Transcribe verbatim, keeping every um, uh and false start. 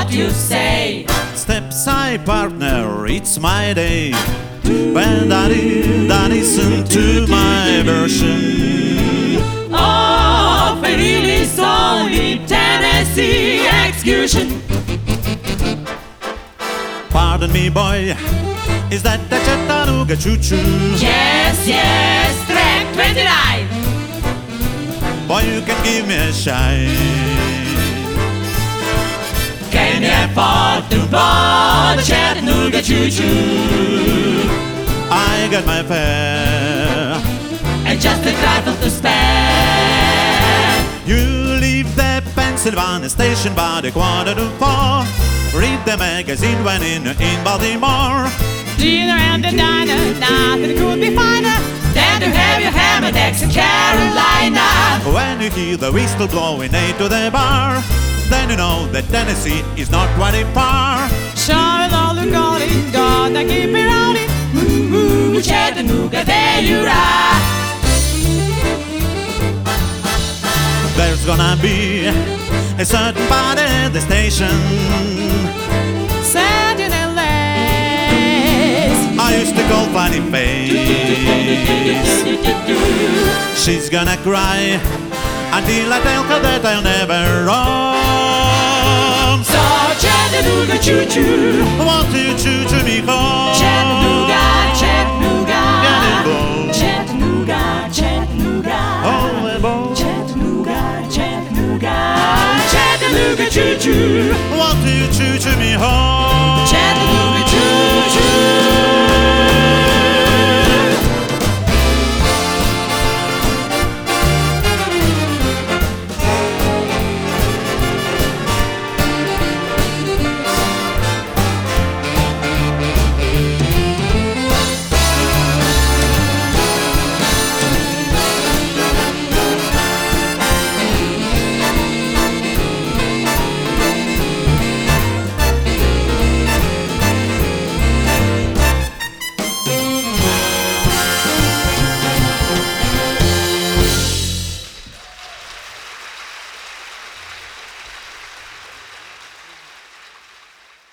what you say. Step side partner, it's my day. When I, I listen to my version of a really solid Tennessee execution. Pardon me, boy, is that the Chattanooga choo-choo? Yes, yes, track twenty-nine. Boy, you can give me a shine. Can you afford to board the Chattanooga choo-choo? I got my fare And just a trifle to spare. You leave the Pennsylvania station by the quarter to four. Read the magazine when in, in Baltimore. Dinner and the diner, nothing could be finer than to have your ham and eggs in Carolina. When you hear the whistle blowing eight to the bar, then you know that Tennessee is not quite far. Sure as all the calling, gonna keep it rolling. Ooh, ooh, Chattanooga, there you are. There's gonna be a certain party at the station. Saturday lace I used to call Funny Face. She's gonna cry until I tell her that I'll never roam. So Chattanooga choo-choo, Won't you choo-choo me home? Chattanooga, Chattanooga, Cannonball. Chattanooga, Chattanooga, Oh, and boy. Chattanooga, Chattanooga, Chattanooga choo-choo. Won't you choo-choo me home?